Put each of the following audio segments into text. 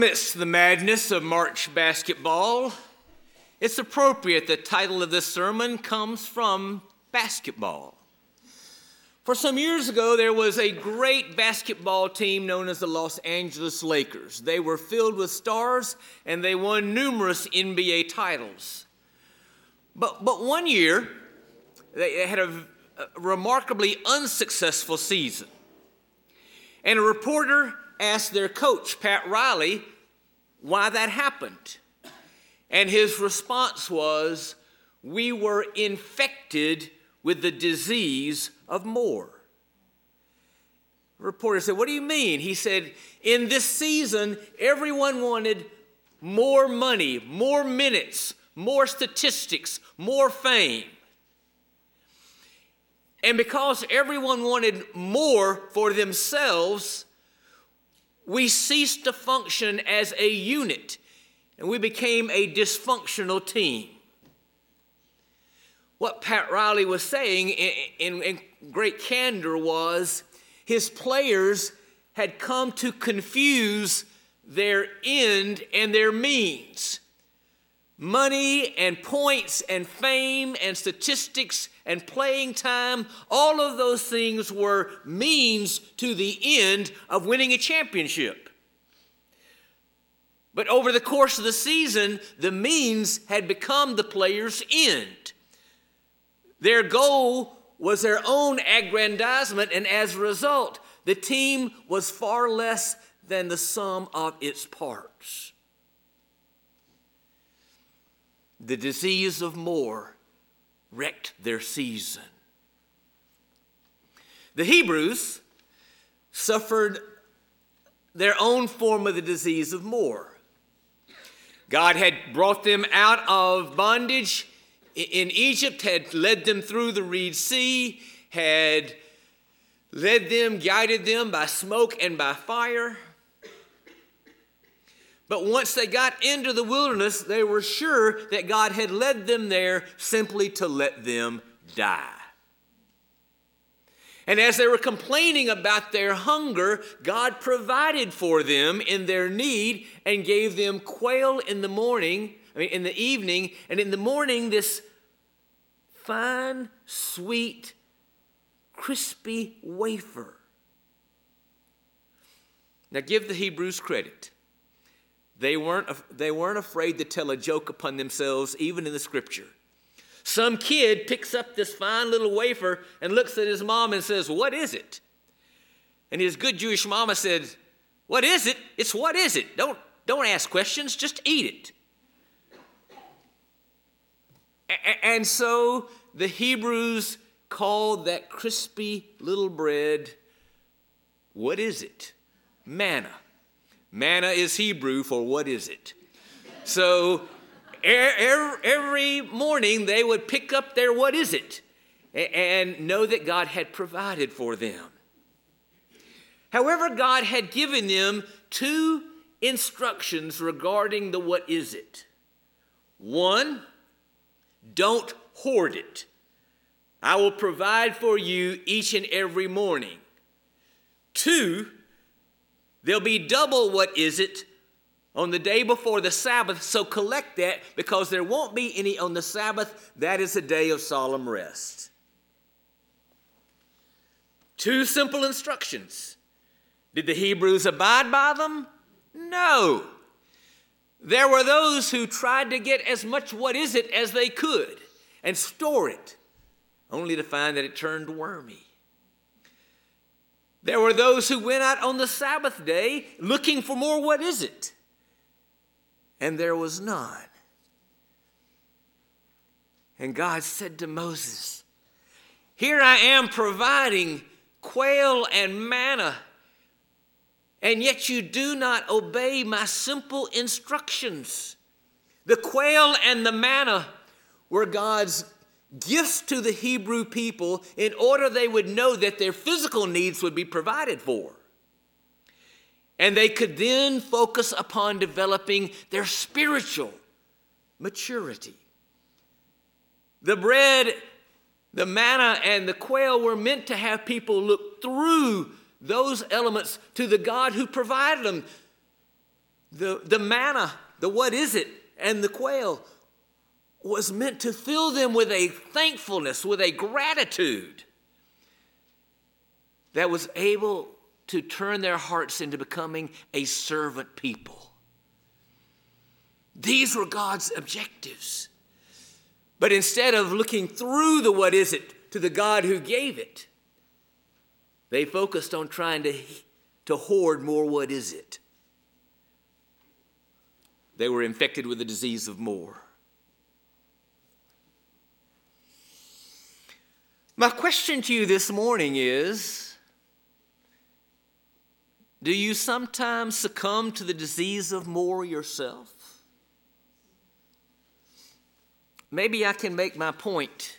Amidst the madness of March basketball, it's appropriate the title of this sermon comes from basketball. For some years ago, there was a great basketball team known as the Los Angeles Lakers. They were filled with stars, and they won numerous NBA titles. But one year, they had a remarkably unsuccessful season. And a reporter asked their coach, Pat Riley, why that happened. And his response was, "We were infected with the disease of more." The reporter said, "What do you mean?" He said, "In this season, everyone wanted more money, more minutes, more statistics, more fame. And because everyone wanted more for themselves, we ceased to function as a unit, and we became a dysfunctional team." What Pat Riley was saying in great candor was his players had come to confuse their end and their means. Money and points and fame and statistics and playing time, all of those things were means to the end of winning a championship. But over the course of the season, the means had become the players' end. Their goal was their own aggrandizement, and as a result, the team was far less than the sum of its parts. The disease of more wrecked their season. The Hebrews suffered their own form of the disease of more. God had brought them out of bondage in Egypt, had led them through the Red Sea, had led them, guided them by smoke and by fire. But once they got into the wilderness, they were sure that God had led them there simply to let them die. And as they were complaining about their hunger, God provided for them in their need and gave them quail in the evening, and in the morning this fine, sweet, crispy wafer. Now give the Hebrews credit. They weren't afraid to tell a joke upon themselves, even in the scripture. Some kid picks up this fine little wafer and looks at his mom and says, "What is it?" And his good Jewish mama said, "What is it? It's what is it? Don't ask questions, just eat it." And so the Hebrews called that crispy little bread, what is it? Manna. Manna is Hebrew for what is it. So every morning they would pick up their what is it and know that God had provided for them. However, God had given them two instructions regarding the what is it. One, don't hoard it. I will provide for you each and every morning. Two, there'll be double what is it on the day before the Sabbath, so collect that because there won't be any on the Sabbath. That is a day of solemn rest. Two simple instructions. Did the Hebrews abide by them? No. There were those who tried to get as much what is it as they could and store it, only to find that it turned wormy. There were those who went out on the Sabbath day looking for more what is it, and there was none. And God said to Moses, "Here I am providing quail and manna, and yet you do not obey my simple instructions." The quail and the manna were God's gifts to the Hebrew people in order they would know that their physical needs would be provided for. And they could then focus upon developing their spiritual maturity. The bread, the manna, and the quail were meant to have people look through those elements to the God who provided them, The manna, the what is it, and the quail was meant to fill them with a thankfulness, with a gratitude that was able to turn their hearts into becoming a servant people. These were God's objectives. But instead of looking through the what is it to the God who gave it, they focused on trying to hoard more what is it. They were infected with the disease of more. My question to you this morning is, do you sometimes succumb to the disease of more yourself? Maybe I can make my point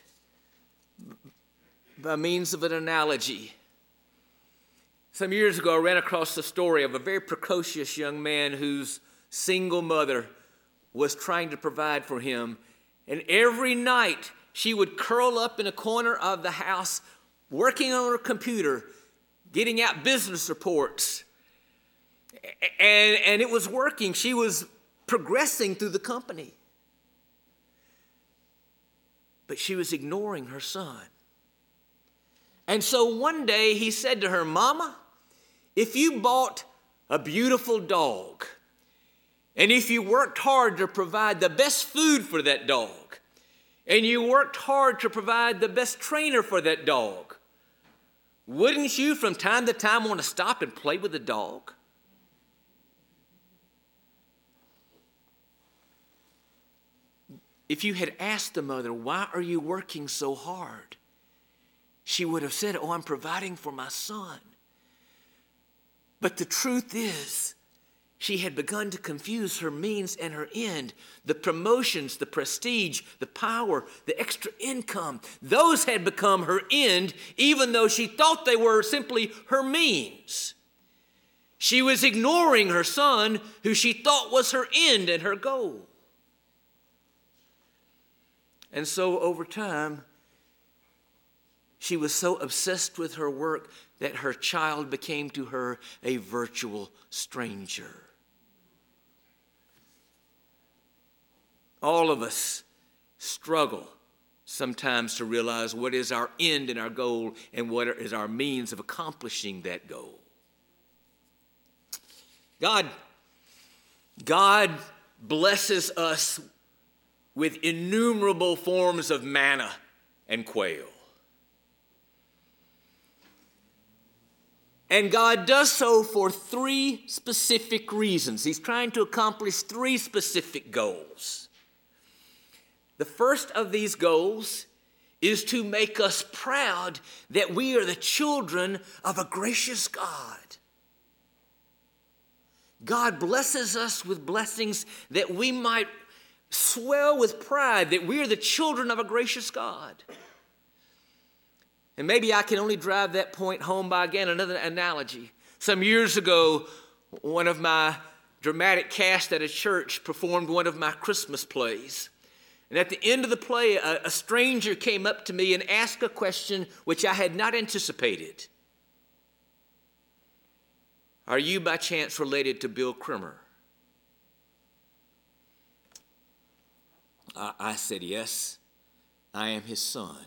by means of an analogy. Some years ago, I ran across the story of a very precocious young man whose single mother was trying to provide for him. And every night, she would curl up in a corner of the house, working on her computer, getting out business reports. And it was working. She was progressing through the company. But she was ignoring her son. And so one day he said to her, "Mama, if you bought a beautiful dog, and if you worked hard to provide the best food for that dog, and you worked hard to provide the best trainer for that dog, wouldn't you from time to time want to stop and play with the dog?" If you had asked the mother, "Why are you working so hard?" she would have said, "Oh, I'm providing for my son." But the truth is, she had begun to confuse her means and her end. The promotions, the prestige, the power, the extra income, those had become her end, even though she thought they were simply her means. She was ignoring her son, who she thought was her end and her goal. And so over time, she was so obsessed with her work that her child became to her a virtual stranger. All of us struggle sometimes to realize what is our end and our goal and what is our means of accomplishing that goal. God blesses us with innumerable forms of manna and quail. And God does so for three specific reasons. He's trying to accomplish three specific goals. The first of these goals is to make us proud that we are the children of a gracious God. God blesses us with blessings that we might swell with pride that we are the children of a gracious God. And maybe I can only drive that point home by, again, another analogy. Some years ago, one of my dramatic cast at a church performed one of my Christmas plays. And at the end of the play, a stranger came up to me and asked a question which I had not anticipated. "Are you by chance related to Bill Crimmer?" I said, "Yes, I am his son."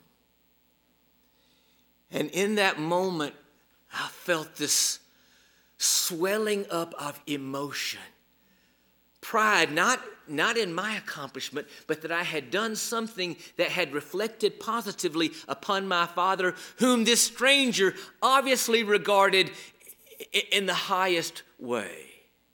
And in that moment, I felt this swelling up of emotion. Pride, not in my accomplishment, but that I had done something that had reflected positively upon my father, whom this stranger obviously regarded in the highest way.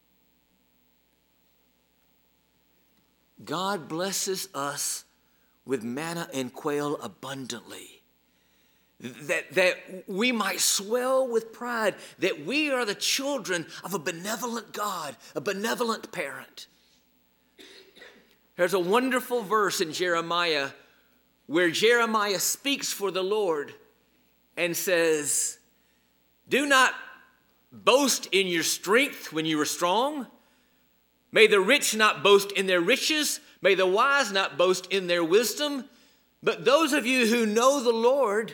God blesses us with manna and quail abundantly, that we might swell with pride, that we are the children of a benevolent God, a benevolent parent. There's a wonderful verse in Jeremiah where Jeremiah speaks for the Lord and says, "Do not boast in your strength when you are strong. May the rich not boast in their riches. May the wise not boast in their wisdom. But those of you who know the Lord,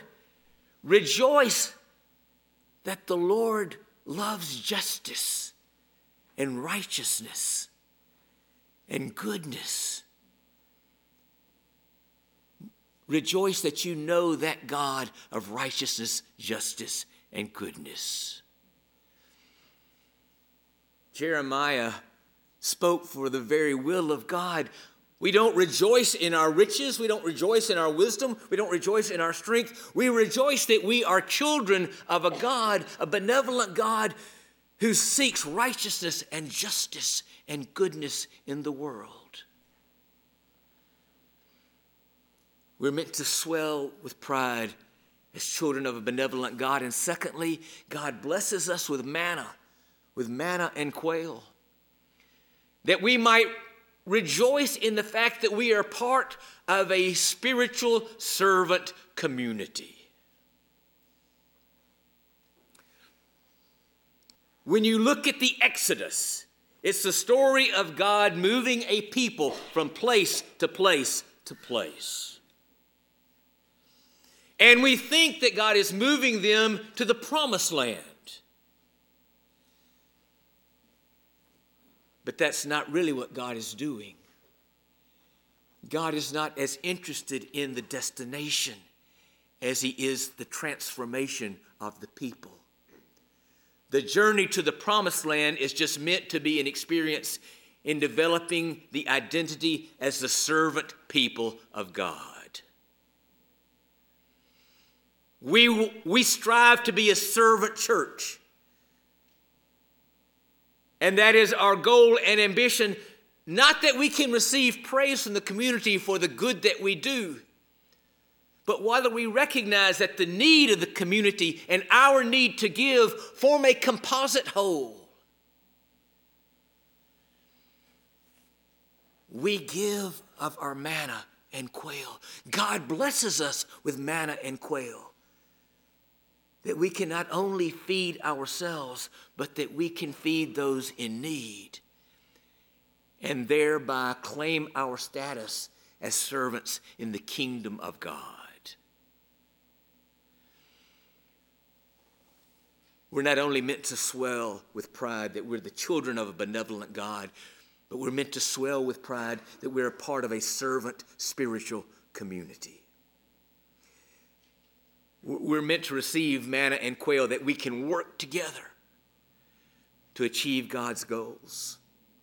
rejoice that the Lord loves justice and righteousness and goodness. Rejoice that you know that God of righteousness, justice, and goodness. Jeremiah spoke for the very will of God. We don't rejoice in our riches. We don't rejoice in our wisdom. We don't rejoice in our strength. We rejoice that we are children of a God, a benevolent God who seeks righteousness and justice and goodness in the world. We're meant to swell with pride as children of a benevolent God. And secondly, God blesses us with manna and quail, that we might rejoice in the fact that we are part of a spiritual servant community. When you look at the Exodus, it's the story of God moving a people from place to place to place. And we think that God is moving them to the promised land. But that's not really what God is doing. God is not as interested in the destination as he is the transformation of the people. The journey to the promised land is just meant to be an experience in developing the identity as the servant people of God. We strive to be a servant church. And that is our goal and ambition, not that we can receive praise from the community for the good that we do, but whether we recognize that the need of the community and our need to give form a composite whole. We give of our manna and quail. God blesses us with manna and quail, that we can not only feed ourselves, but that we can feed those in need and thereby claim our status as servants in the kingdom of God. We're not only meant to swell with pride that we're the children of a benevolent God, but we're meant to swell with pride that we're a part of a servant spiritual community. We're meant to receive manna and quail that we can work together to achieve God's goals.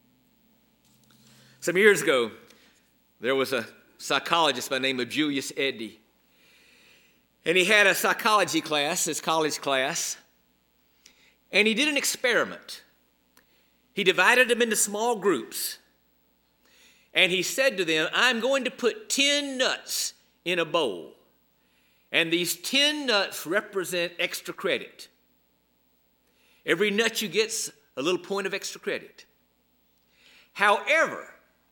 Some years ago, there was a psychologist by the name of Julius Eddy. And he had a psychology class, his college class, and he did an experiment. He divided them into small groups. And he said to them, I'm going to put 10 nuts in a bowl. And these 10 nuts represent extra credit. Every nut you get's a little point of extra credit. However,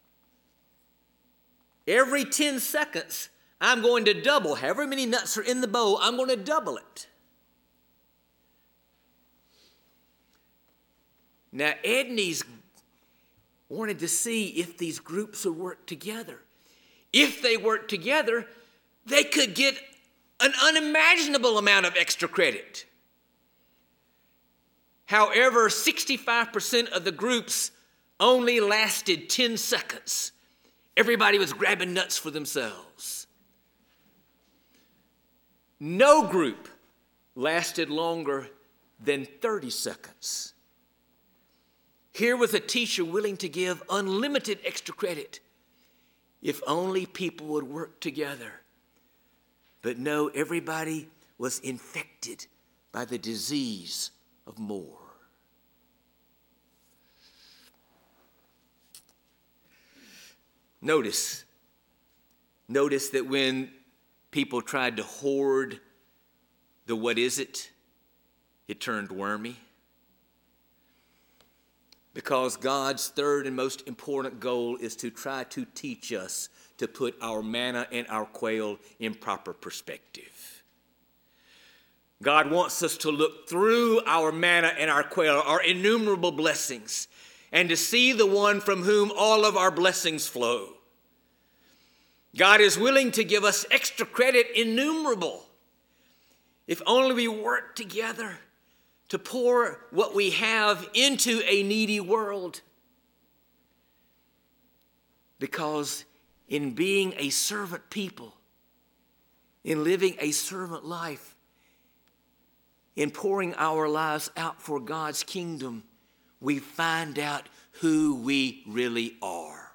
every 10 seconds, I'm going to double. However many nuts are in the bowl, I'm going to double it. Now, Edney's wanted to see if these groups would work together. If they worked together, they could get an unimaginable amount of extra credit. However, 65% of the groups only lasted 10 seconds. Everybody was grabbing nuts for themselves. No group lasted longer than 30 seconds. Here was a teacher willing to give unlimited extra credit if only people would work together. But no, everybody was infected by the disease of more. Notice that when people tried to hoard the what is it turned wormy. Because God's third and most important goal is to try to teach us to put our manna and our quail in proper perspective. God wants us to look through our manna and our quail, our innumerable blessings, and to see the one from whom all of our blessings flow. God is willing to give us extra credit, innumerable, if only we work together to pour what we have into a needy world. Because in being a servant people, in living a servant life, in pouring our lives out for God's kingdom, we find out who we really are.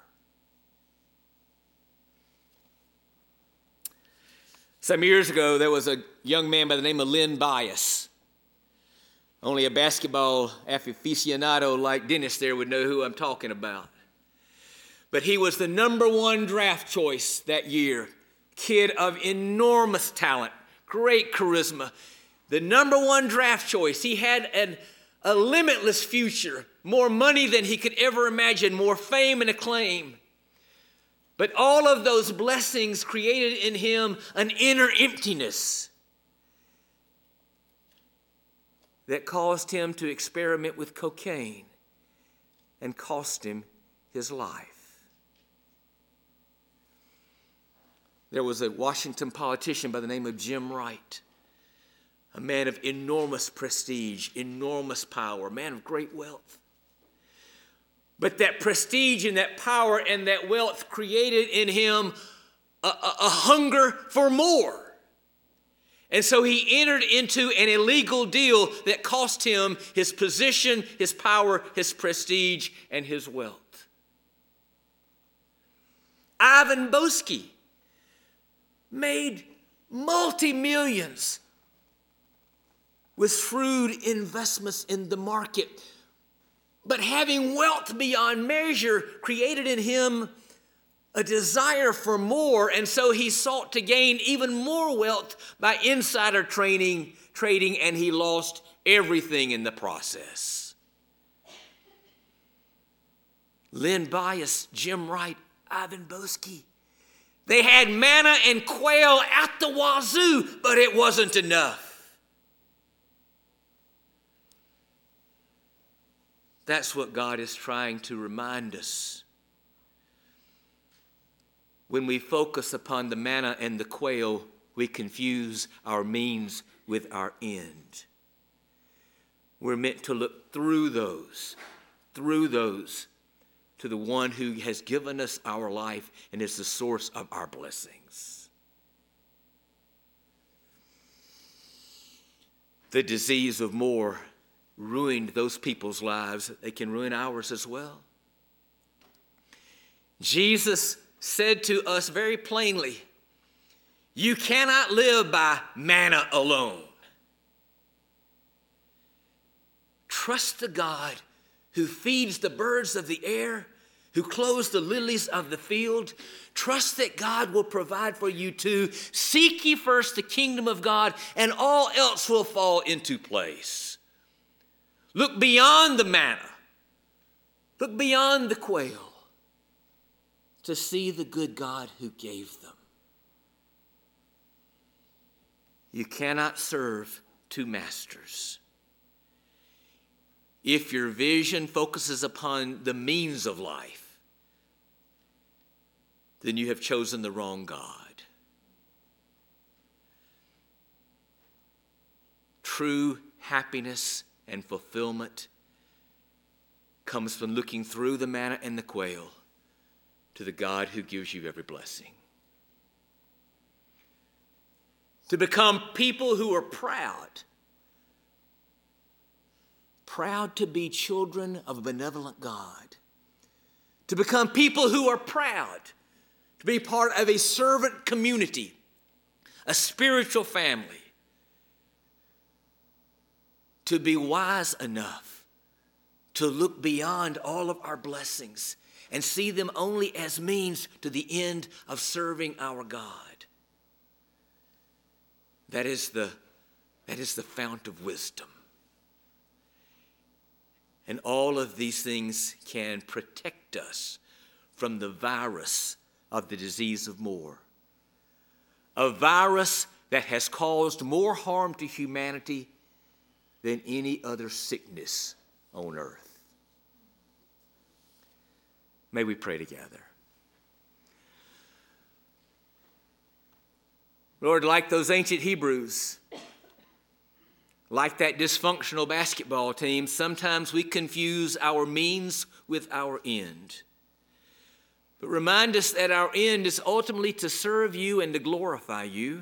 Some years ago, there was a young man by the name of Len Bias. Only a basketball aficionado like Dennis there would know who I'm talking about. But he was the number one draft choice that year. Kid of enormous talent, great charisma. The number one draft choice. He had a limitless future, more money than he could ever imagine, more fame and acclaim. But all of those blessings created in him an inner emptiness that caused him to experiment with cocaine and cost him his life. There was a Washington politician by the name of Jim Wright, a man of enormous prestige, enormous power, a man of great wealth. But that prestige and that power and that wealth created in him a hunger for more. And so he entered into an illegal deal that cost him his position, his power, his prestige, and his wealth. Ivan Boesky made multi-millions with shrewd investments in the market. But having wealth beyond measure created in him a desire for more, and so he sought to gain even more wealth by insider trading, and he lost everything in the process. Len Bias, Jim Wright, Ivan Boesky, they had manna and quail out the wazoo, but it wasn't enough. That's what God is trying to remind us. When we focus upon the manna and the quail, we confuse our means with our end. We're meant to look through those to the one who has given us our life and is the source of our blessings. The disease of more ruined those people's lives. They can ruin ours as well. Jesus said to us very plainly, you cannot live by manna alone. Trust the God who feeds the birds of the air, who clothes the lilies of the field. Trust that God will provide for you too. Seek ye first the kingdom of God, and all else will fall into place. Look beyond the manna. Look beyond the quail to see the good God who gave them. You cannot serve two masters. If your vision focuses upon the means of life, then you have chosen the wrong God. True happiness and fulfillment comes from looking through the manna and the quail to the God who gives you every blessing. To become people who are proud to be children of a benevolent God. To become people who are proud to be part of a servant community, a spiritual family. To be wise enough to look beyond all of our blessings and see them only as means to the end of serving our God. That is the fount of wisdom. And all of these things can protect us from the virus of the disease of more. A virus that has caused more harm to humanity than any other sickness on earth. May we pray together. Lord, like those ancient Hebrews, Like that dysfunctional basketball team, sometimes we confuse our means with our end. But remind us that our end is ultimately to serve you and to glorify you,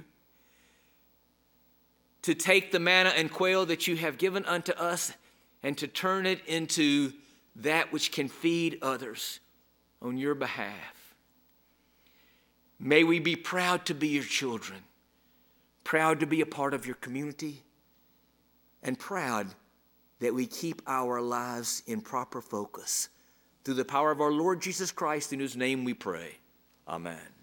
to take the manna and quail that you have given unto us and to turn it into that which can feed others on your behalf. May we be proud to be your children, proud to be a part of your community, and proud that we keep our lives in proper focus through the power of our Lord Jesus Christ, in whose name we pray. Amen.